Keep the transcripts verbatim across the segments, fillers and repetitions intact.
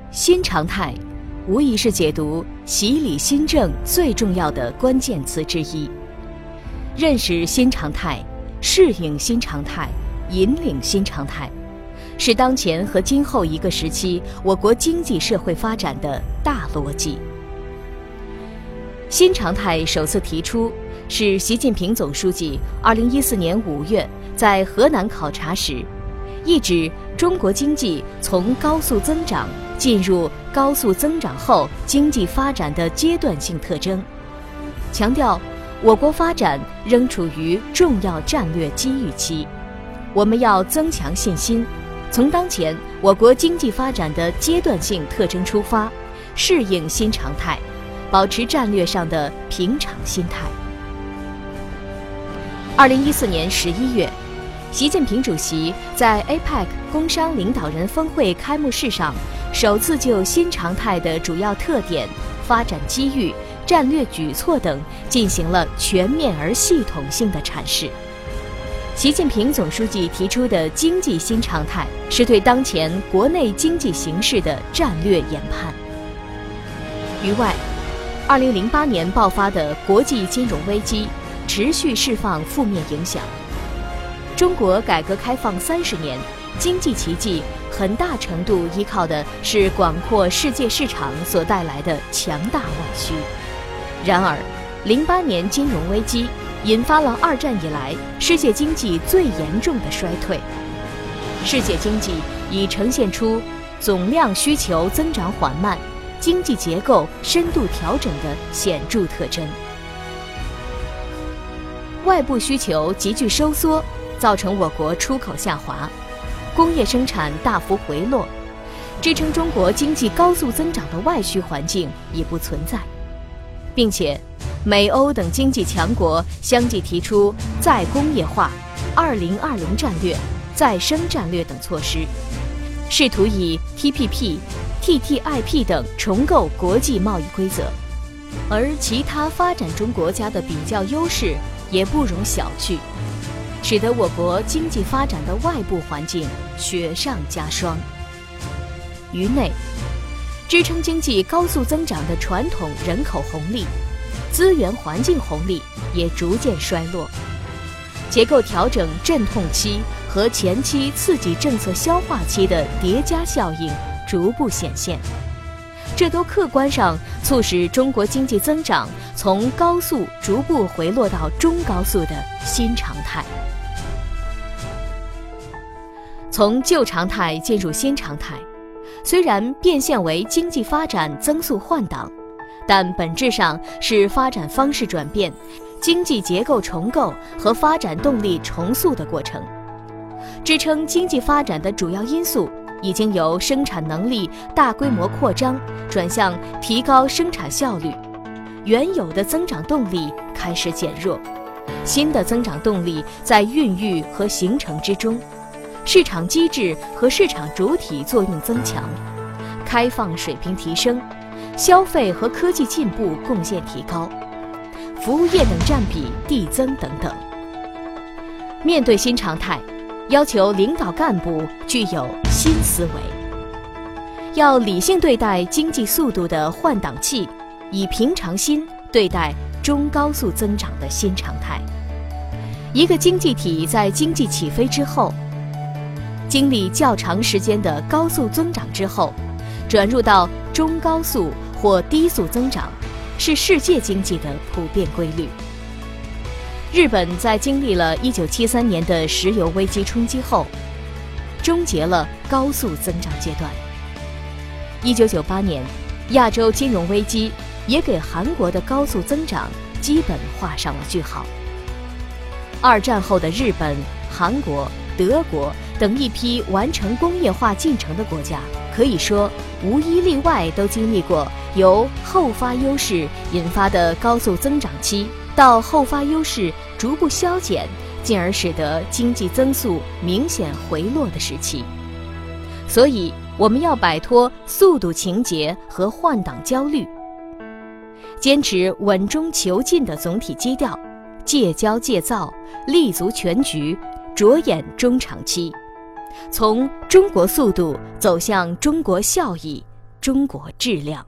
新常态无疑是解读洗礼新政最重要的关键词之一。认识新常态、适应新常态、引领新常态，是当前和今后一个时期我国经济社会发展的大逻辑。新常态首次提出是习近平总书记二零一四年五月在河南考察时，意指中国经济从高速增长进入高速增长后经济发展的阶段性特征，强调我国发展仍处于重要战略机遇期，我们要增强信心，从当前我国经济发展的阶段性特征出发，适应新常态，保持战略上的平常心态。二零一四年十一月，习近平主席在 A P E C 工商领导人峰会开幕式上，首次就新常态的主要特点、发展机遇、战略举措等进行了全面而系统性的阐释。习近平总书记提出的经济新常态，是对当前国内经济形势的战略研判。于外，二零零八年爆发的国际金融危机持续释放负面影响。中国改革开放三十年，经济奇迹很大程度依靠的是广阔世界市场所带来的强大外需。然而，零八年金融危机引发了二战以来世界经济最严重的衰退，世界经济已呈现出总量需求增长缓慢、经济结构深度调整的显著特征。外部需求急剧收缩，造成我国出口下滑，工业生产大幅回落，支撑中国经济高速增长的外需环境已不存在，并且美欧等经济强国相继提出再工业化、二零二零战略、再生战略等措施，试图以 T P P、T T I P 等重构国际贸易规则，而其他发展中国家的比较优势也不容小觑，使得我国经济发展的外部环境雪上加霜。于内，支撑经济高速增长的传统人口红利、资源环境红利也逐渐衰落，结构调整阵痛期和前期刺激政策消化期的叠加效应逐步显现，这都客观上促使中国经济增长从高速逐步回落到中高速的新常态。从旧常态进入新常态，虽然变现为经济发展增速换挡，但本质上是发展方式转变、经济结构重构和发展动力重塑的过程。支撑经济发展的主要因素已经由生产能力大规模扩张转向提高生产效率，原有的增长动力开始减弱，新的增长动力在孕育和形成之中，市场机制和市场主体作用增强，开放水平提升，消费和科技进步贡献提高，服务业等占比递增等等。面对新常态，要求领导干部具有新思维，要理性对待经济速度的换挡器，以平常心对待中高速增长的新常态。一个经济体在经济起飞之后，经历较长时间的高速增长之后，转入到中高速或低速增长，是世界经济的普遍规律。日本在经历了一九七三年的石油危机冲击后，终结了高速增长阶段。一九九八年，亚洲金融危机也给韩国的高速增长基本画上了句号。二战后的日本、韩国、德国等一批完成工业化进程的国家，可以说无一例外都经历过由后发优势引发的高速增长期，到后发优势逐步消减，进而使得经济增速明显回落的时期。所以我们要摆脱速度情节和换挡焦虑，坚持稳中求进的总体基调，戒骄戒躁，立足全局，着眼中长期，从中国速度走向中国效益， 中国质量。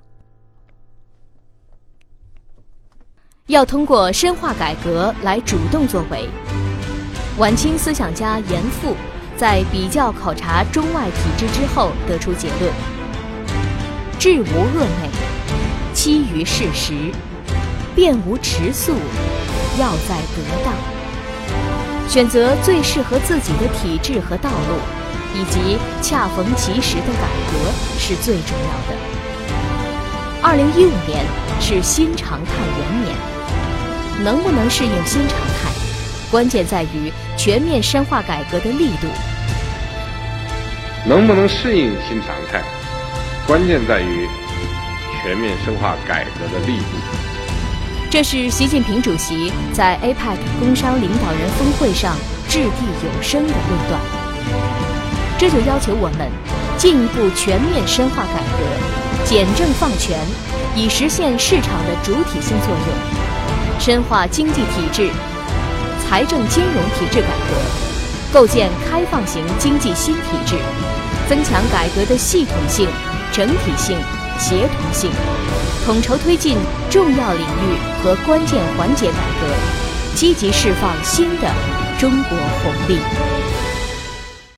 要通过深化改革来主动作为。晚清思想家严复在比较考察中外体制之后得出结论：治无恶昧，期于事实，变无迟速，要在得当。选择最适合自己的体制和道路，以及恰逢其时的改革是最重要的。二零一五年是新常态元年，能不能适应新常态，关键在于全面深化改革的力度。 能不能适应新常态，关键在于全面深化改革的力度。 这是习近平主席在 A P E C 工商领导人峰会上掷地有声的论断。这就要求我们进一步全面深化改革，简政放权，以实现市场的主体性作用，深化经济体制、财政金融体制改革，构建开放型经济新体制，增强改革的系统性、整体性、协同性，统筹推进重要领域和关键环节改革，积极释放新的中国红利。